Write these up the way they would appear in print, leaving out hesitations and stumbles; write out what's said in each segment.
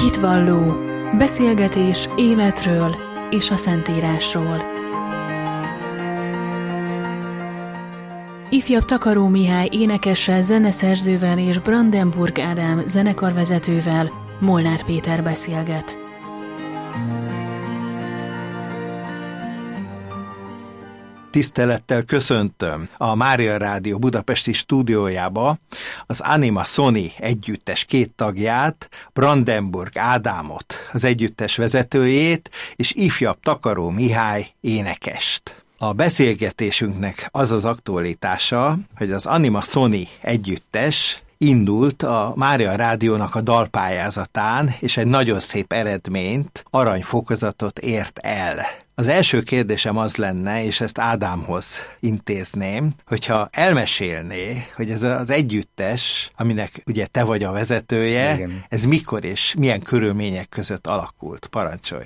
Hitvalló, beszélgetés életről és a Szentírásról. Ifjabb Takaró Mihály énekessel, zeneszerzővel és Brandenburg Ádám zenekarvezetővel Molnár Péter beszélget. Tisztelettel köszöntöm a Mária Rádió budapesti stúdiójába az Anima Sony együttes két tagját, Brandenburg Ádámot, az együttes vezetőjét, és ifjabb Takaró Mihály énekest. A beszélgetésünknek az az aktualitása, hogy az Anima Sony együttes indult a Mária Rádiónak a dalpályázatán, és egy nagyon szép eredményt, aranyfokozatot ért el. Az első kérdésem az lenne, és ezt Ádámhoz intézném, hogyha elmesélné, hogy ez az együttes, aminek ugye te vagy a vezetője, igen, ez mikor és milyen körülmények között alakult? Parancsolj!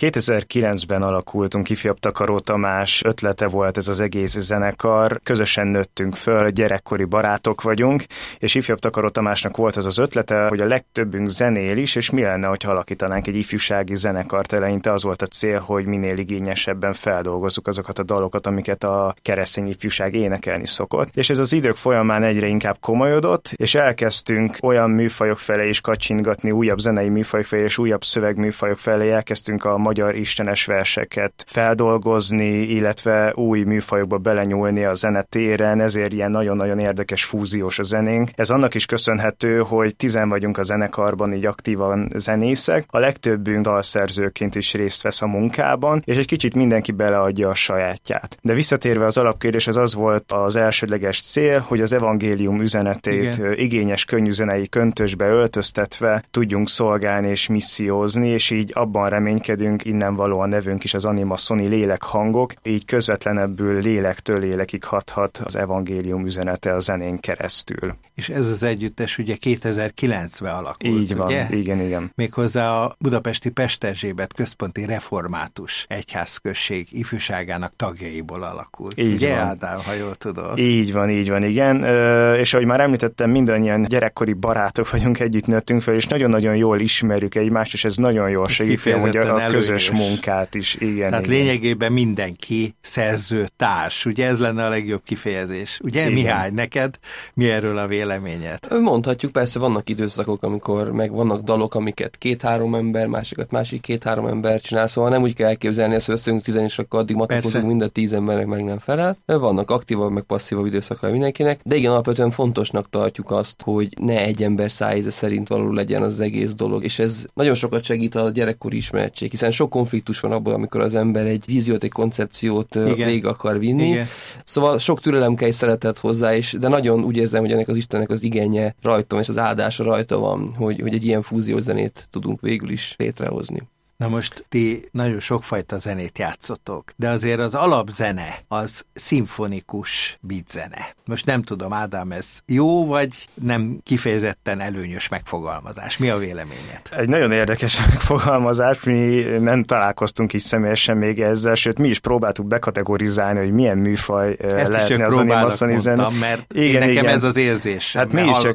2009-ben alakultunk, ifjabb Takaró Tamás ötlete volt ez az egész zenekar, közösen nőttünk föl, gyerekkori barátok vagyunk, és ifjabb Takaró Tamásnak volt az az ötlete, hogy a legtöbbünk zenél is, és mi lenne, hogyha alakítanánk egy ifjúsági zenekart. Eleinte az volt a cél, hogy minél igényesebben feldolgozzuk azokat a dalokat, amiket a keresztény ifjúság énekelni szokott. És ez az idők folyamán egyre inkább komolyodott, és elkezdtünk olyan műfajok felé is kacsingatni, újabb zenei műfajok felé és újabb szövegműfajok felé, elkezdtünk a magyar istenes verseket feldolgozni, illetve új műfajokba belenyúlni a zenetéren, ezért ilyen nagyon-nagyon érdekes fúziós a zenénk. Ez annak is köszönhető, hogy 10 vagyunk a zenekarban, így aktívan zenészek. A legtöbbünk dalszerzőként is részt vesz a munkában, és egy kicsit mindenki beleadja a sajátját. De visszatérve az alapkérdés, az volt az elsődleges cél, hogy az evangélium üzenetét igényes, könnyű zenei köntösbe öltöztetve tudjunk szolgálni és missziózni, és így abban reménykedünk, innen való a nevünk is, az Anima Sony lélekhangok, így közvetlenebbül lélektől lélekig hathat az evangélium üzenete a zenén keresztül. És ez az együttes ugye 2009-ben alakult, így van, ugye? Igen. Méghozzá a budapesti Pest Erzsébet központi református egyházközség ifjúságának tagjaiból alakult. Így ugye, van. Ádám, ha jól tudom? Így van, igen. És ahogy már említettem, mindannyian gyerekkori barátok vagyunk, együtt nőttünk fel, és nagyon-nagyon jól ismerjük egymást, és ez nagyon jól segíti, hogy a közös munkát is. Igen. Tehát lényegében mindenki szerző társ, ugye ez lenne a legjobb kifejezés. Ugye, igen. Mihály, neked mi erről a véleményed? Mondhatjuk, persze vannak időszakok, amikor meg vannak dalok, amiket 2-3 ember, másikat másik 2-3 ember csinál, szóval nem úgy kell elképzelni, ezt összeünk 10 és akkor addig matakozunk, mind a 10 embernek meg nem felel. Vannak aktívabb, meg passzívabb időszakai mindenkinek, de igen, alapvetően fontosnak tartjuk azt, hogy ne egy ember szájíze szerint való legyen az egész dolog, és ez nagyon sokat segít a gyerekkori ismeretség, hiszen sok konfliktus van abban, amikor az ember egy víziót, egy koncepciót végig akar vinni. Igen. Szóval sok türelem kell, szeretet hozzá is, de nagyon úgy érzem, hogy ennek az Istennek az igénye rajtam, és az áldása rajta van, hogy egy ilyen fúziós zenét tudunk végül is létrehozni. Na most ti nagyon sokfajta zenét játszotok, de azért az alapzene az szimfonikus beatzene. Most nem tudom, Ádám, ez jó vagy nem kifejezetten előnyös megfogalmazás? Mi a véleményed? Egy nagyon érdekes megfogalmazás, mi nem találkoztunk így személyesen még ezzel, sőt mi is próbáltuk bekategorizálni, hogy milyen műfaj ezt lehetne az Anima Sony zene. Mert nekem ez az érzés. Hát mi is csak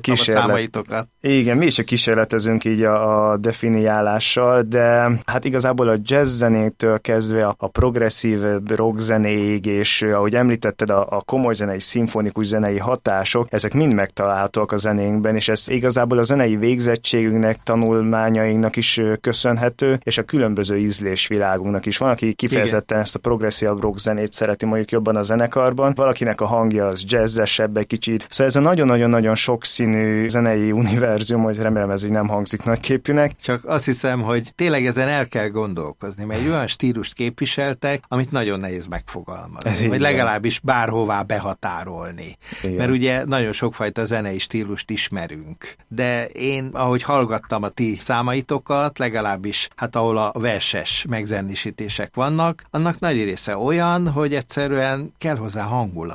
kísérletezünk így a definiálással, de hát igazából a jazz zenétől kezdve a progresszív rock zenéig, és ahogy említetted, a komoly zenei, szimfonikus zenei hatások, ezek mind megtalálhatók a zenénkben, és ez igazából a zenei végzettségünknek, tanulmányainknak is köszönhető, és a különböző ízlésvilágunknak is. Van, aki kifejezetten ezt a progresszív rock zenét szereti mondjuk jobban a zenekarban, valakinek a hangja az jazzesebb egy kicsit. Szóval ez a nagyon-nagyon-nagyon sokszínű zenei univerzum, hogy remélem ez így nem hangzik nagyképűnek. Csak azt hiszem, hogy tényleg ezen el kell gondolkozni, mert egy olyan stílust képviseltek, amit nagyon nehéz megfogalmazni, vagy legalábbis bárhová behatárolni. Igen. Mert ugye nagyon sokfajta zenei stílust ismerünk. De én, ahogy hallgattam a ti számaitokat, legalábbis hát ahol a verses megzenésítések vannak, annak nagy része olyan, hogy egyszerűen kell hozzá hangulat.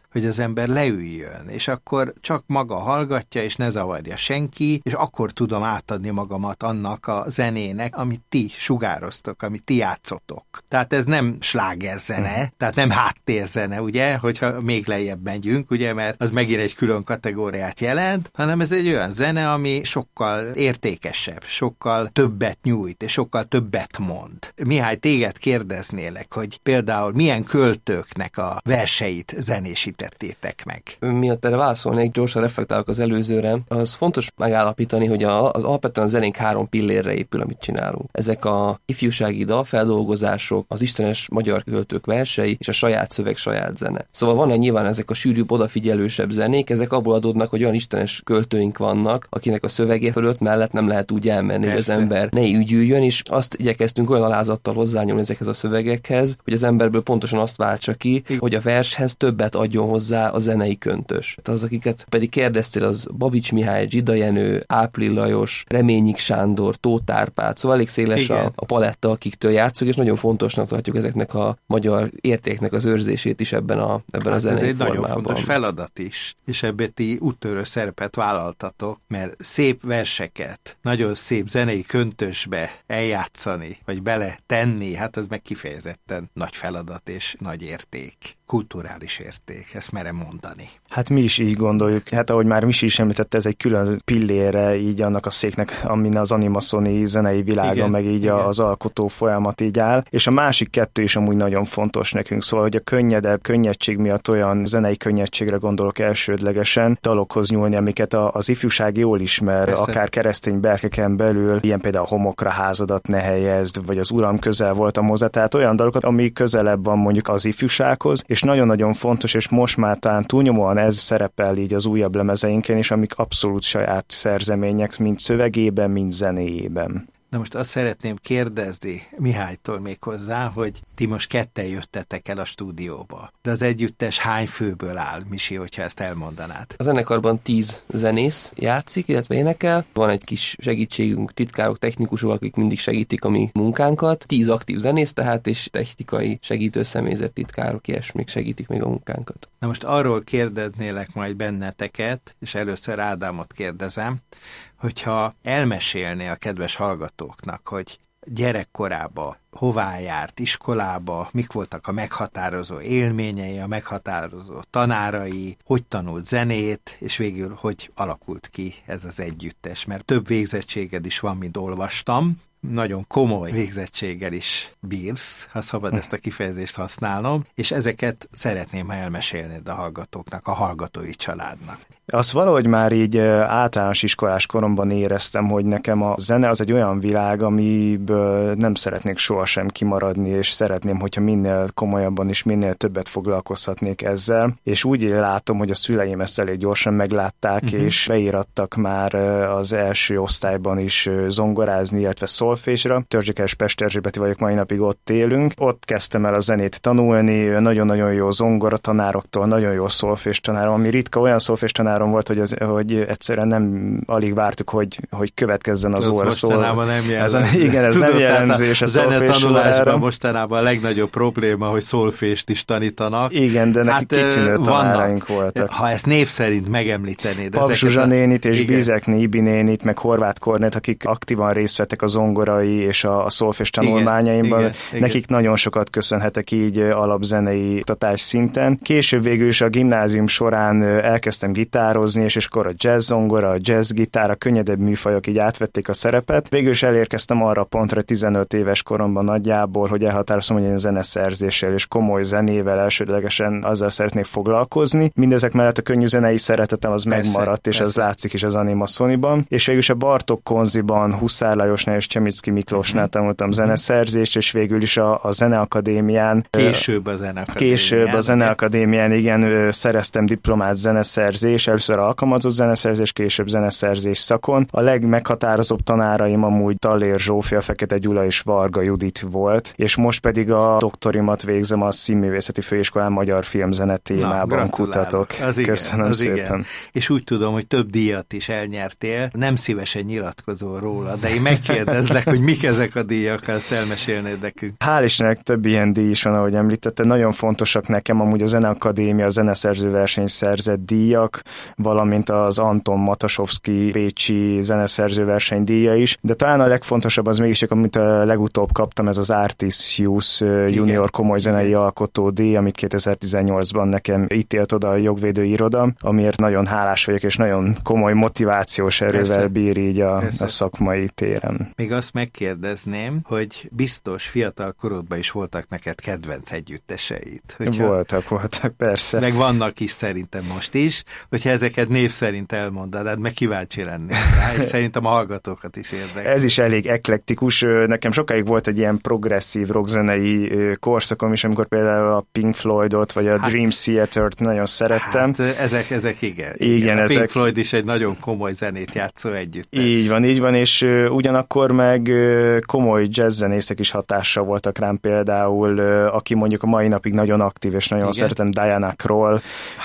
hogy az ember leüljön, és akkor csak maga hallgatja, és ne zavarja senki, és akkor tudom átadni magamat annak a zenének, amit ti sugároztok, amit ti játszotok. Tehát ez nem slágerzene, tehát nem háttérzene, ugye, hogyha még lejjebb megyünk, ugye, mert az megint egy külön kategóriát jelent, hanem ez egy olyan zene, ami sokkal értékesebb, sokkal többet nyújt, és sokkal többet mond. Mihály, téged kérdeznélek, hogy például milyen költőknek a verseit zenésítettétek meg? Miatt erre válaszolnék, gyorsan reflektálok az előzőre, az fontos megállapítani, hogy az alapvetően a zenénk 3 pillérre épül, amit csinálunk. Ezek a ifjúsági dalfeldolgozások, az istenes magyar költők versei, és a saját szöveg, saját zene. Szóval vannak nyilván ezek a sűrűbb, odafigyelősebb zenék, ezek abból adódnak, hogy olyan istenes költőink vannak, akinek a szövege fölött mellett nem lehet úgy elmenni, hogy az ember ne ügyüljön, és azt igyekeztünk olyan alázattal hozzányúlni ezekhez a szövegekhez, hogy az emberből pontosan azt váltsa ki, hogy a vershez többet adjon hozzá a zenei köntös. Tehát az, akiket pedig kérdeztél, az Babics Mihály, Zsida Jenő, Ápril Lajos, Reményik Sándor, Tóth Árpád, szóval elég széles a paletta, akiktől játszunk, és nagyon fontosnak tartjuk ezeknek a magyar értéknek az őrzését is ebben a zenei formában. Ez egy nagyon fontos feladat is, és ebben ti úttörő szerepet vállaltatok, mert szép verseket, nagyon szép zenei köntösbe eljátszani, vagy bele tenni, hát az meg kifejezetten nagy feladat és nagy érték. Kulturális érték, ezt merem mondani. Hát mi is így gondoljuk. Hát ahogy már Misi is említette, ez egy külön pillére így annak a széknek, amin az Anima Sony zenei világa, meg így az alkotó folyamat így áll. És a másik 2 is amúgy nagyon fontos nekünk. Szóval, hogy a könnyedség miatt olyan zenei könnyedségre gondolok elsődlegesen, dalokhoz nyúlni, amiket az ifjúság jól ismer, persze, akár keresztény berkeken belül, ilyen például Homokra házadat ne helyezd, vagy az Uram közel voltam hozzá, tehát olyan dalokat, ami közelebb van mondjuk az ifjúsághoz, és nagyon-nagyon fontos, és most már talán túlnyomóan ez szerepel így az újabb lemezeinken is, amik abszolút saját szerzemények, mind szövegében, mind zenéjében. Na most azt szeretném kérdezni Mihálytól még hozzá, hogy ti most ketten jöttetek el a stúdióba. De az együttes hány főből áll, Misi, hogyha ezt elmondanád? A zenekarban 10 zenész játszik, illetve énekel. Van egy kis segítségünk, titkárok, technikusok, akik mindig segítik a mi munkánkat. 10 aktív zenész tehát, és technikai segítő személyzet, titkárok, ilyesmik segítik még a munkánkat. Na most arról kérdeznélek majd benneteket, és először Ádámot kérdezem, hogyha elmesélné a kedves hallgatóknak, hogy gyerekkorában hová járt, iskolába, mik voltak a meghatározó élményei, a meghatározó tanárai, hogy tanult zenét, és végül hogy alakult ki ez az együttes, mert több végzettséged is van, mint olvastam, nagyon komoly végzettséggel is bírsz, ha szabad ezt a kifejezést használnom, és ezeket szeretném, ha elmesélnéd a hallgatóknak, a hallgatói családnak. Azt valahogy már így általános iskolás koromban éreztem, hogy nekem a zene az egy olyan világ, amiből nem szeretnék sohasem kimaradni, és szeretném, hogyha minél komolyabban és minél többet foglalkozhatnék ezzel. És úgy látom, hogy a szüleim ezt elég gyorsan meglátták, és beírattak már az első osztályban is zongorázni, illetve szolfésra. Törzsikeres Pesterzsébeti vagyok, mai napig ott élünk. Ott kezdtem el a zenét tanulni, nagyon-nagyon jó zongoratanároktól, nagyon jó szolfés tanárom, ami ritka, olyan szolfés tanár volt, hogy egyszerűen nem alig vártuk, hogy következzen az óra szól. Mostanában nem jellemző. Igen, ez nem jellemzés. A zenetanulásban mostanában a legnagyobb probléma, hogy szolfést is tanítanak. Igen, de neki kicsinő tanáraink voltak. Ha ezt név szerint megemlítenéd. Pap Zsuzsa nénit és Bizekné Ibi nénit, meg Horváth Kornét, akik aktívan részt vettek a zongorai és a szolfés tanulmányaimban. Igen. Nekik nagyon sokat köszönhetek így alapzenei oktatás szinten. Később végül is a gimnázium során elkezdtem gitározni, és akkor a jazz zongora, a jazz gitár, a könnyedebb műfajok így átvették a szerepet. Végül is elérkeztem arra pontra 15 éves koromban nagyjából, hogy elhatározom, hogy én zeneszerzéssel és komoly zenével elsődlegesen azzal szeretnék foglalkozni. Mindezek mellett a könnyű zenei szeretetem az megmaradt, és ez látszik is az Anima Sony-ban. És végül is a Bartók Konziban, Huszár Lajosnál és Csemicki Miklósnál tanultam zeneszerzést, és végül is a Zeneakadémián. Később a Zeneakadémián, igen, szereztem diplomát zeneszerzés. először alkalmazott zeneszerzés, később zeneszerzés szakon. A legmeghatározóbb tanáraim amúgy Tallér Zsófia, Fekete Gyula és Varga Judit volt, és most pedig a doktorimat végzem a Színművészeti Főiskolán magyar filmzene témában kutatok. Köszönöm szépen. Igen. És úgy tudom, hogy több díjat is elnyertél, nem szívesen nyilatkozol róla, de én megkérdezlek, hogy mik ezek a díjak, ha ezt elmesélnéd nekünk. Hál' Istennek több ilyen díj is van, ahogy említette. Nagyon fontosak nekem amúgy a Zeneakadémia, a zeneszerzőverseny szerzett díjak, valamint az Anton Matasovszky pécsi zeneszerzőverseny díja is, de talán a legfontosabb az mégis, amit a legutóbb kaptam, ez az Artisius Junior komoly zenei alkotó díj, amit 2018-ban nekem ítélt oda a jogvédő iroda, amiért nagyon hálás vagyok, és nagyon komoly motivációs erővel bír így a szakmai téren. Még azt megkérdezném, hogy biztos fiatal korodban is voltak neked kedvenc együtteseid. Voltak, persze. Meg vannak is szerintem most is, hogyha ezeket név szerint elmondanád, meg kíváncsi lennék rá, és szerintem a hallgatókat is érdekel. Ez is elég eklektikus. Nekem sokáig volt egy ilyen progresszív rockzenei korszakom is, amikor például a Pink Floydot, vagy a Dream Theater-t nagyon szerettem. Ezek igen. A Pink Floyd is egy nagyon komoly zenét játszó együttes. Így van, és ugyanakkor meg komoly jazzzenészek is hatással voltak rám, például, aki mondjuk a mai napig nagyon aktív, és nagyon szeretem Diana Krall,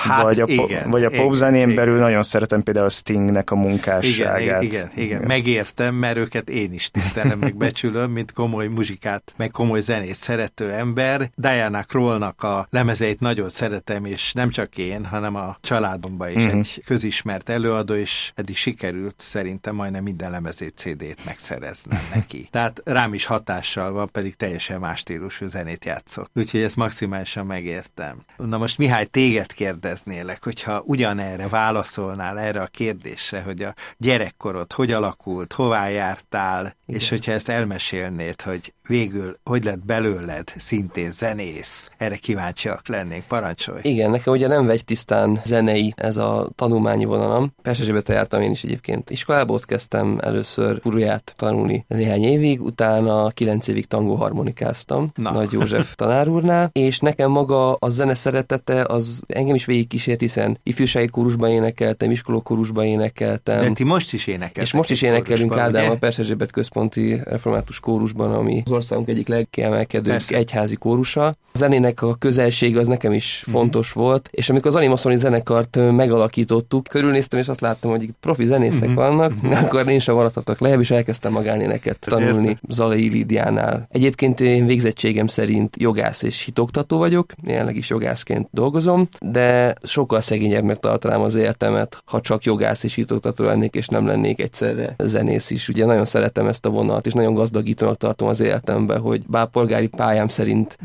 vagy a popzenén belül nagyon szeretem például Stingnek a munkásságát. Igen. Megértem, mert őket én is tisztelem, meg becsülöm, mint komoly muzsikát, meg komoly zenét szerető ember. Diana Krallnak a lemezeit nagyon szeretem, és nem csak én, hanem a családomban is egy közismert előadó, és eddig sikerült szerintem majdnem minden lemezét, CD-t megszereznem neki. Tehát rám is hatással van, pedig teljesen más stílusú zenét játszok. Úgyhogy ezt maximálisan megértem. Na most Mihály, téged kérdeznélek, hogyha ugyanerre válaszolnál erre a kérdésre, hogy a gyerekkorod hogy alakult, hová jártál, és hogyha ezt elmesélnéd, hogy végül hogy lett belőled szintén zenész, erre kíváncsiak lennénk, parancsolj. Igen, nekem ugye nem vegytisztán zenei ez a tanulmányi vonalam. Pesterzsébeten jártam én is egyébként iskolába, ott kezdtem először furuját tanulni néhány évig, utána 9 évig tangóharmonikáztam Nagy József tanár úrnál, és nekem maga a zene szeretete az engem is végig kísért, hiszen ifjúsági kórusban énekeltem, iskolakórusban énekeltem. De ti most is énekeltek. És most is énekelünk Ádám a Pesterzsébet központi református kórusban, ami az országunk egyik legkiemelkedőbb egyházi kórusa. A zenének a közelség az nekem is fontos volt, és amikor az Anima Sony zenekart megalakítottuk, körülnéztem, és azt láttam, hogy itt profi zenészek vannak, akkor én sem maradhatok lejjebb, és elkezdtem magánéneket tanulni Zalai Lidiánál. Egyébként én végzettségem szerint jogász és hitoktató vagyok, jelenleg is jogászként dolgozom, de sokkal szegényebbnek tartanám az életemet, ha csak jogász és hitoktató lennék, és nem lennék egyszerre zenész is. Ugye nagyon szeretem ezt a vonalat, és nagyon gazdagítónak tartom az életemben, hogy bár polgári pályám szerint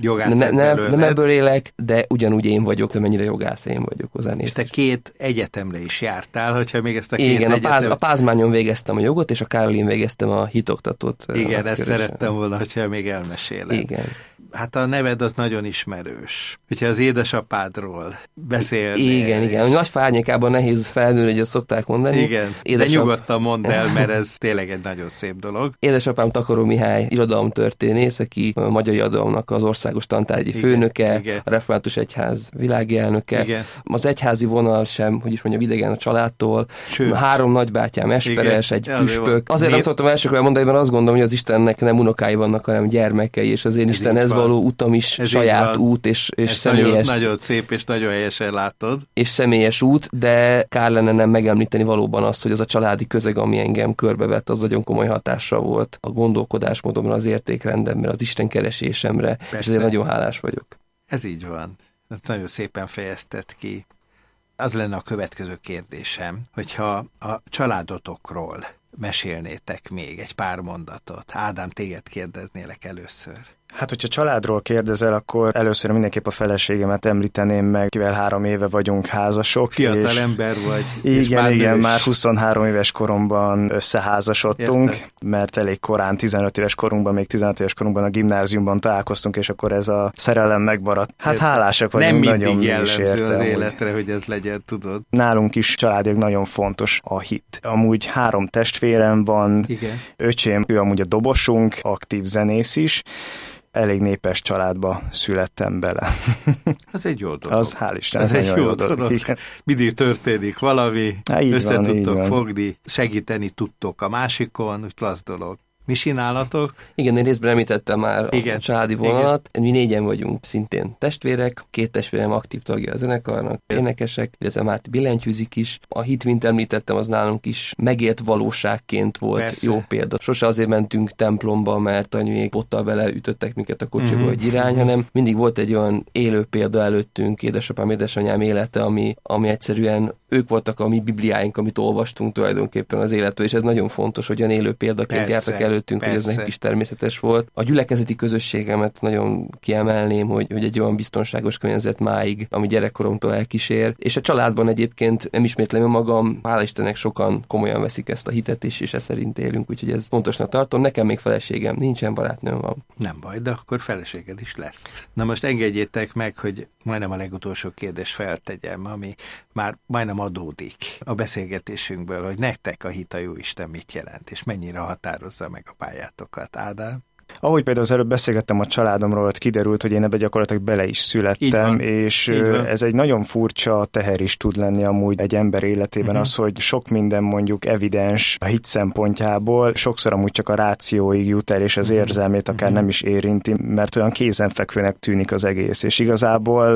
nem ebből élek, de ugyanúgy én vagyok, de mennyire jogász én vagyok a zenész. És te 2 egyetemre is jártál, hogyha még ezt a 2 Igen, a Pázmányon végeztem a jogot, és a Károlin végeztem a hitoktatót. Igen, ezt szerettem volna, hogyha még elmeséled. Igen. Hát a neved az nagyon ismerős. Hogyha az édesapádról beszélnél. Igen. Nagy fárnyékában nehéz felnőni, hogy azt szokták mondani. Igen, de nyugodtan mondd el, mert ez tényleg egy nagyon szép dolog. Édesapám Takaró Mihály irodalomtörténész, aki a magyar irodalomnak az országos tantárgyi főnöke, a Református Egyház világi elnöke. Igen. Az egyházi vonal sem, hogy is mondjam, idegen a családtól. Sőt. 3 nagybátyám esperes, egy püspök. Azért nem szoktam elsőkor mondani, mert azt gondolom, hogy az Istennek nem unokái vannak, hanem gyermekei, és az én Isten ez való utam is ez saját út, és személyes. Nagyon szép, és nagyon helyesen látod. És személyes út, de kár lenne nem megemlíteni valóban azt, hogy az a családi közeg, ami engem körbevett, az nagyon komoly hatással volt a gondolkodásmódomra, az értékrendemre, az Isten keresésemre, és ezért nagyon hálás vagyok. Ez így van. Ezt nagyon szépen fejezted ki. Az lenne a következő kérdésem, hogyha a családotokról mesélnétek még egy pár mondatot. Ádám, téged kérdeznélek először. Hát, hogyha családról kérdezel, akkor először mindenképp a feleségemet említeném meg, kivel 3 éve vagyunk házasok. Fiatal ember vagy. Igen, már 23 éves koromban összeházasodtunk, mert elég korán, 15 éves korunkban, még 16 éves korunkban a gimnáziumban találkoztunk, és akkor ez a szerelem megmaradt. Hát hálásak vagyunk, nem nagyon jellemző az életre, hogy ez legyen, tudod. Nálunk is családilag nagyon fontos a hit. Amúgy 3 testvérem van, öcsém, ő amúgy a dobosunk, aktív zenész is, elég népes családba születtem bele. Az egy jó dolog. Az hál' Istennek ez egy jó dolog. Mindig történik valami, tudtok fogni, segíteni tudtok a másikon, úgy klassz dolog. Mi csinálatok? Igen, én részben említettem már a családi vonalat. Mi 4-en vagyunk szintén testvérek, 2 testvérem aktív tagja a zenekarnak, énekesek, illetve Márti billentyűzik is. A hit, mint említettem, az nálunk is megélt valóságként volt. Persze. Jó példa. Sose azért mentünk templomba, mert anyuék bottal beleütöttek minket a kocsiba, hogy irány, hanem mindig volt egy olyan élő példa előttünk, édesapám, édesanyám élete, ami egyszerűen ők voltak a mi bibliáink, amit olvastunk tulajdonképpen az életből, és ez nagyon fontos, hogy olyan élő példaként jártak előttünk, hogy ez nekik is természetes volt. A gyülekezeti közösségemet nagyon kiemelném, hogy egy olyan biztonságos környezet máig, ami gyerekkoromtól elkísér, és a családban egyébként nem ismétlem magam, hála Istennek sokan komolyan veszik ezt a hitet is, és ez szerint élünk, úgyhogy ez fontosnak tartom. Nekem még feleségem nincsen, barátnőm van. Nem baj, de akkor feleséged is lesz. Na most engedjétek meg, hogy majdnem a legutolsó kérdést feltegyem, ami már majdnem adódik a beszélgetésünkből, hogy nektek a hit a Jóisten mit jelent, és mennyire határozza meg a pályátokat. Ádám? Ahogy például az előbb beszélgettem a családomról, hogy kiderült, hogy én ebbe gyakorlatilag bele is születtem, és ez egy nagyon furcsa teher is tud lenni amúgy egy ember életében az, hogy sok minden mondjuk evidens a hit szempontjából, sokszor amúgy csak a rációig jut el, és az érzelmét akár nem is érinti, mert olyan kézenfekvőnek tűnik az egész, és igazából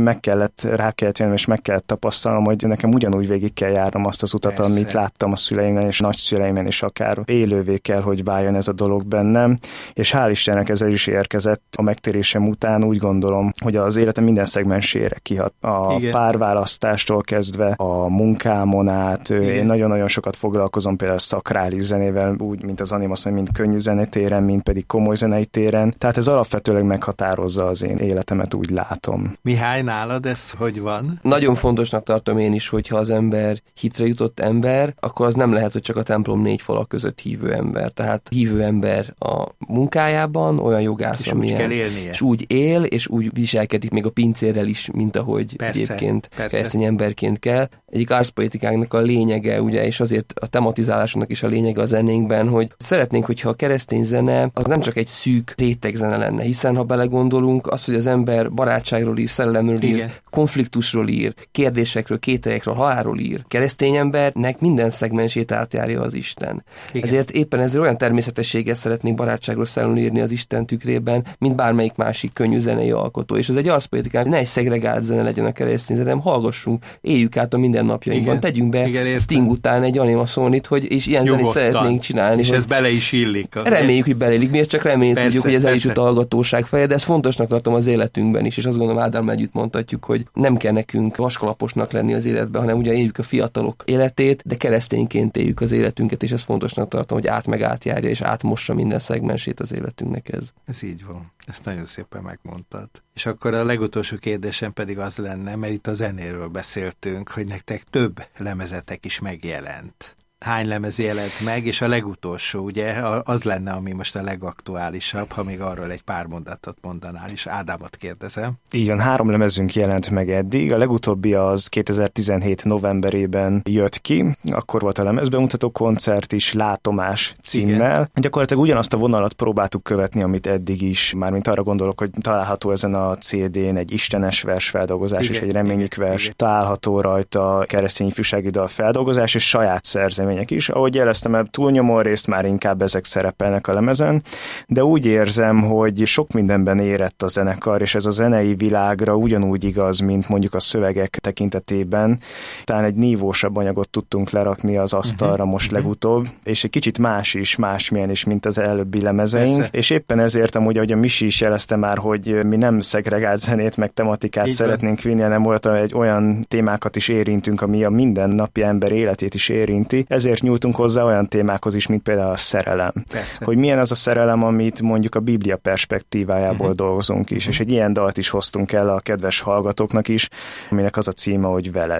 rá kellett jönnöm, és meg kellett tapasztalnom, hogy nekem ugyanúgy végig kell járnom azt az utat, amit láttam a szüleimen és nagyszüleimen, és akár élővé kell, hogy váljon ez a dolog bennem. És hál' Istennek ez is érkezett a megtérésem után, úgy gondolom, hogy az életem minden szegmensére kihat. A párválasztástól kezdve a munkámon át, én nagyon-nagyon sokat foglalkozom például szakrális zenével, úgy, mint az Anima Sony, mint könnyű zenetéren, mint pedig komoly zenei téren. Tehát ez alapvetőleg meghatározza az én életemet, úgy látom. Mihály, nálad ez hogy van? Nagyon fontosnak tartom én is, hogyha az ember hitre jutott ember, akkor az nem lehet, hogy csak a templom 4 falak között hívő ember. Tehát hívő ember a munkájában, olyan jogász, amilyen, és úgy él, és úgy viselkedik még a pincérrel is, mint ahogy egyébként keresztény emberként kell. Egyik arszpolitikánknak a lényege, ugye, és azért a tematizálásunknak is a lényege a zenénkben, hogy szeretnénk, hogyha a keresztény zene az nem csak egy szűk rétegzene lenne, hiszen ha belegondolunk, az, hogy az ember barátságról ír, szerelemről ír, konfliktusról ír, kérdésekről, kételyekről, halálról ír. Keresztény embernek minden szegmensét átjárja az Isten. Ezért éppen ezért olyan természetességgel szeretnénk barátságról szerelemről írni az Isten tükrében, mint bármelyik másik könnyű zenei alkotó. És az egy arszpolitikán, ne egy szegregált zene legyen a keresztény zene, hanem hallgassunk, éljük át a mindennapjainkban, tegyünk be Sting után egy Anima Sonit, hogy és ilyen zenét szeretnénk csinálni. És ez bele is illik. Reméljük, hogy beleillik. Mi ezt csak reméljük tudjuk, hogy ez el is jut a hallgatóság feje, de ezt fontosnak tartom az életünkben is, és azt gondolom Ádámmal együtt mondhatjuk, hogy nem kell nekünk vaskalaposnak lenni az életben, hanem ugye éljük a fiatalok életét, de keresztényként éljük az életünket, és ezt fontosnak tartom, hogy átjárja és átmossa minden szegmensét az életünknek ez. Ez így van. Ezt nagyon szépen megmondtad. És akkor a legutolsó kérdésem pedig az lenne, mert itt a zenéről beszéltünk, hogy nektek több lemezetek is megjelent. Hány lemez jelent meg, és a legutolsó, ugye, az lenne, ami most a legaktuálisabb, ha még arról egy pár mondatot mondanál is. Ádámot kérdezem. Így van, 3 lemezünk jelent meg eddig. A legutóbbi az 2017 novemberében jött ki. Akkor volt a lemezbemutató koncert is, Látomás címmel. Igen. Gyakorlatilag ugyanazt a vonalat próbáltuk követni, amit eddig is. Mármint arra gondolok, hogy található ezen a CD-n egy istenes versfeldolgozás és egy reményik vers. Igen. Található rajta keresztény ifjúsági dal feldolgozás és saját szerzemény is. Ahogy jeleztem, el túlnyomó részt már inkább ezek szerepelnek a lemezen, de úgy érzem, hogy sok mindenben érett a zenekar, és ez a zenei világra ugyanúgy igaz, mint mondjuk a szövegek tekintetében. Talán egy nívósabb anyagot tudtunk lerakni az asztalra most legutóbb, és egy kicsit másmilyen is, mint az előbbi lemezeink, persze. És éppen ezért amúgy, ahogy a Misi is jelezte már, hogy mi nem szegregált zenét, meg tematikát így szeretnénk vinni, hanem volt egy olyan témákat is érintünk, ami a mindennapi ember életét is érinti. Ezért nyújtunk hozzá olyan témákhoz is, mint például a szerelem. Persze. Hogy milyen az a szerelem, amit mondjuk a Biblia perspektívájából dolgozunk is, és egy ilyen dalt is hoztunk el a kedves hallgatóknak is, aminek az a címe, hogy Veled.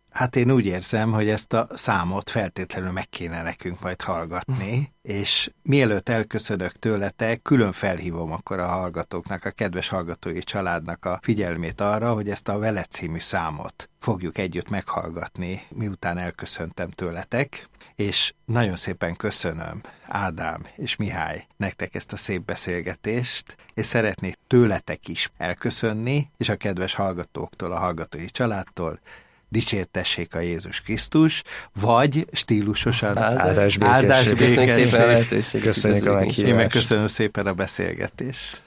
Hát én úgy érzem, hogy ezt a számot feltétlenül meg kéne nekünk majd hallgatni, és mielőtt elköszönök tőletek, külön felhívom akkor a hallgatóknak, a kedves hallgatói családnak a figyelmét arra, hogy ezt a Vele című számot fogjuk együtt meghallgatni, miután elköszöntem tőletek, és nagyon szépen köszönöm, Ádám és Mihály, nektek ezt a szép beszélgetést, és szeretnék tőletek is elköszönni, és a kedves hallgatóktól, a hallgatói családtól, dicsértessék a Jézus Krisztus, vagy stílusosan áldás békesség. Köszönjük szépen a lehetőséget. Köszönjük a meghívást. Én meg köszönöm szépen a beszélgetést.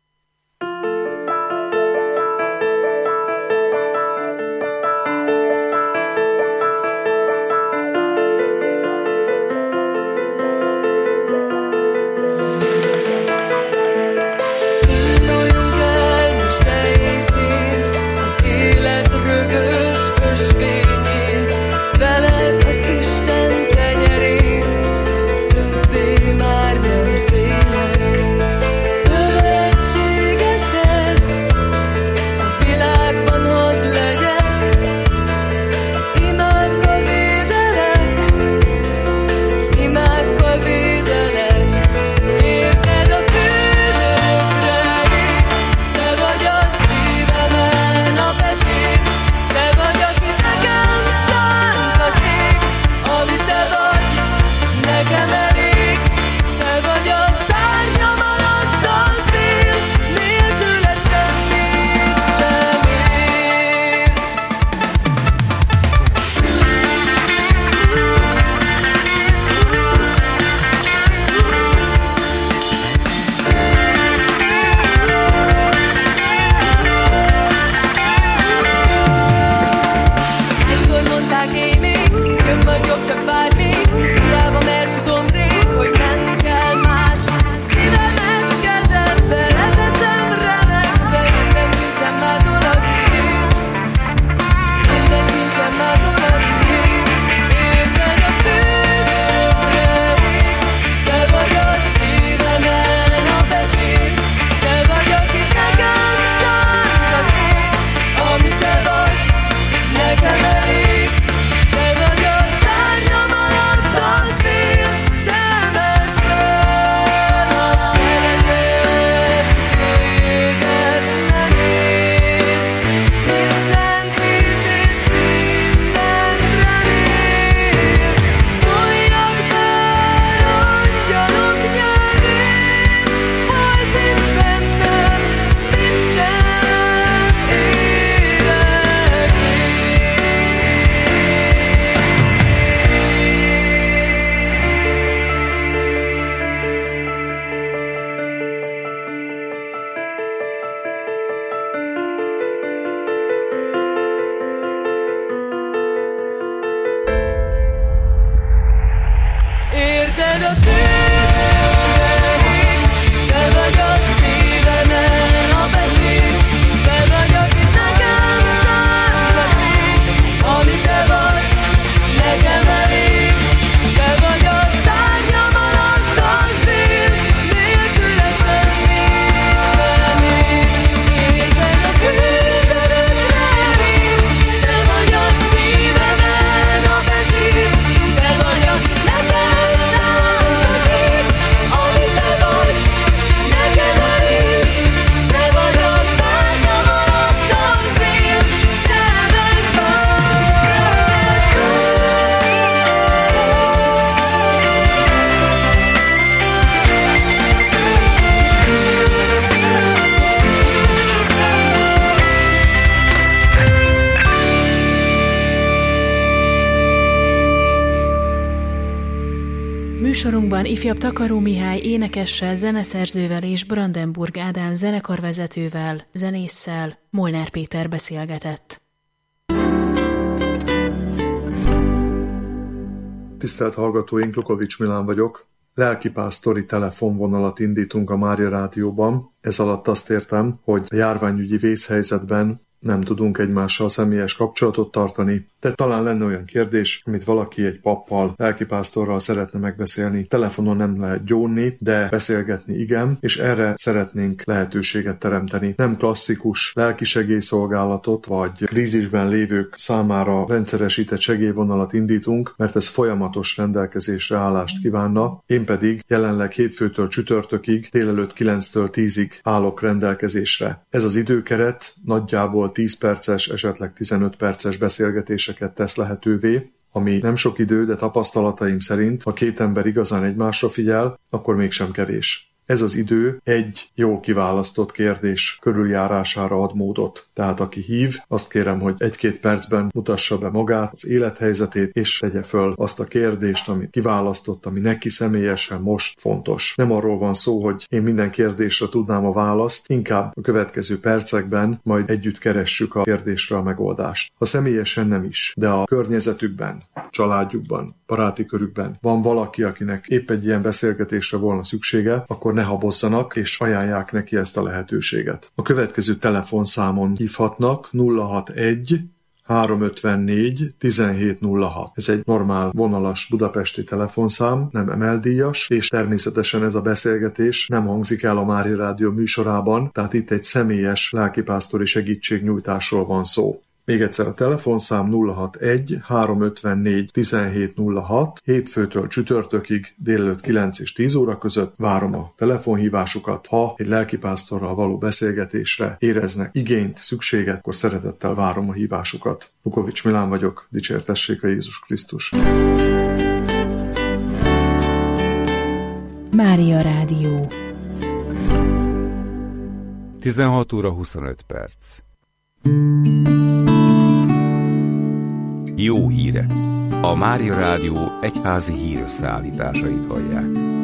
Műsorunkban ifjabb Takaró Mihály énekessel, zeneszerzővel és Brandenburg Ádám zenekarvezetővel, zenésszel Molnár Péter beszélgetett. Tisztelt hallgatóink, Lukovics Milán vagyok. Lelkipásztori telefonvonalat indítunk a Mária Rádióban. Ez alatt azt értem, hogy a járványügyi vészhelyzetben nem tudunk egymással személyes kapcsolatot tartani, de talán lenne olyan kérdés, amit valaki egy pappal, lelkipásztorral szeretne megbeszélni. Telefonon nem lehet gyónni, de beszélgetni igen, és erre szeretnénk lehetőséget teremteni. Nem klasszikus lelkisegélyszolgálatot vagy krízisben lévők számára rendszeresített segélyvonalat indítunk, mert ez folyamatos rendelkezésre állást kívánna. Én pedig jelenleg hétfőtől csütörtökig délelőtt 9-től 10-ig állok rendelkezésre. Ez az időkeret nagyjából 10 perces, esetleg 15 perces beszélgetéseket tesz lehetővé, ami nem sok idő, de tapasztalataim szerint, ha két ember igazán egymásra figyel, akkor mégsem kevés. Ez az idő egy jól kiválasztott kérdés körüljárására ad módot. Tehát aki hív, azt kérem, hogy 1-2 percben mutassa be magát, az élethelyzetét, és tegye föl azt a kérdést, amit kiválasztott, ami neki személyesen most fontos. Nem arról van szó, hogy én minden kérdésre tudnám a választ, inkább a következő percekben majd együtt keressük a kérdésre a megoldást. Ha személyesen nem is, de a környezetükben, családjukban, baráti körükben van valaki, akinek épp egy ilyen beszélgetésre volna szüksége, akkor ne habozzanak, és ajánlják neki ezt a lehetőséget. A következő telefonszámon hívhatnak 061 354 1706. Ez egy normál vonalas budapesti telefonszám, nem emeldíjas, és természetesen ez a beszélgetés nem hangzik el a Mária Rádió műsorában, tehát itt egy személyes lelkipásztori segítségnyújtásról van szó. Még egyszer a telefonszám 061 354 1706, hétfőtől csütörtökig délelőtt 9 és 10 óra között várom a telefonhívásukat. Ha egy lelkipásztorral való beszélgetésre éreznek igényt, szükséget, akkor szeretettel várom a hívásukat. Lukovics Milán vagyok, dicsértessék a Jézus Krisztus. Mária Rádió 16 óra 25 perc. Jó hírek! A Mária Rádió egyházi hírösszeállításait hallják.